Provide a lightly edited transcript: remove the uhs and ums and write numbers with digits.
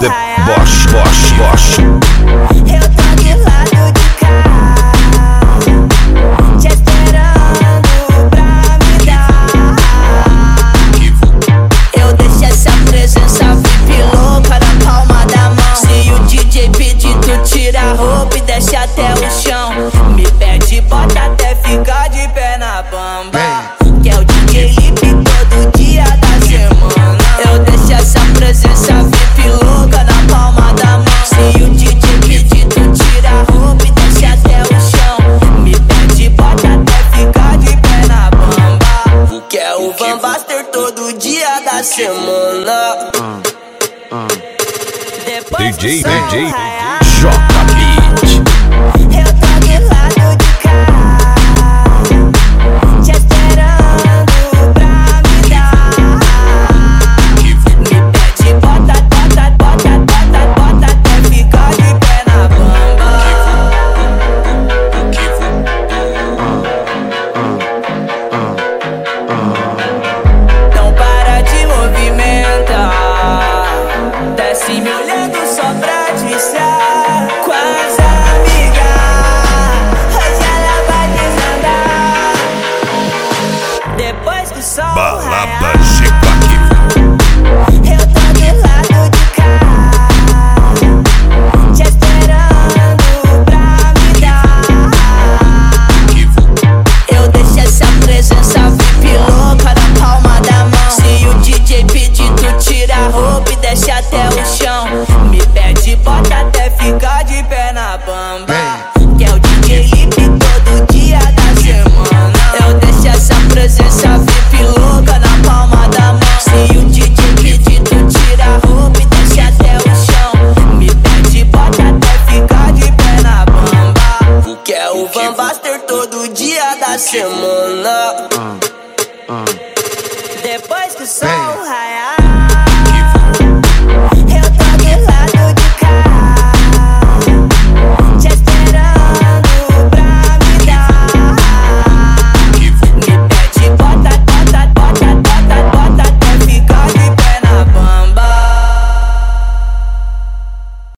Bosch. Eu tô do lado de cá, te esperando pra me dar. Eu deixo essa presença VIP louca na palma da mão. Se o DJ pedir, tu tira a roupa e desce até o chão. Me pede, bota até ficar de pé na bamba. Que é o DJ Lipe todo dia da semana. Eu deixo essa presença VIP louca na palma da mão. Se o DJ pedir, tu tira a roupa e desce até o chão. Me pede, bota até ficar de pé na bamba. Que é o Van Baster todo dia da semana. Depois DJ que o sol raiar, J-Beat. eu tô do lado de cá, te esperando pra me dar. Me pede, bota até ficar de pé na bamba. Não para de movimentar, desce me olhando só pra dizer com as amigas. Hoje ela vai desandar. Depois que o sol Balada raiar, G-Pack. eu tô do lado de cá, te esperando pra me dar. Eu deixo essa presença VIP louca na palma da mão. Se o DJ pedir, tu tira a roupa e desce até o chão. Me pede, bota até ficar de pé na bamba. Que é o DJ Lipe todo dia da semana. Eu deixo essa presença VIP louca na palma da mão. Se o DJ pedir, tu tira a roupa e desce até o chão. Me pede, bota até ficar de pé na bamba. Que é o Van Baster todo dia da semana. Depois que o sol raiar,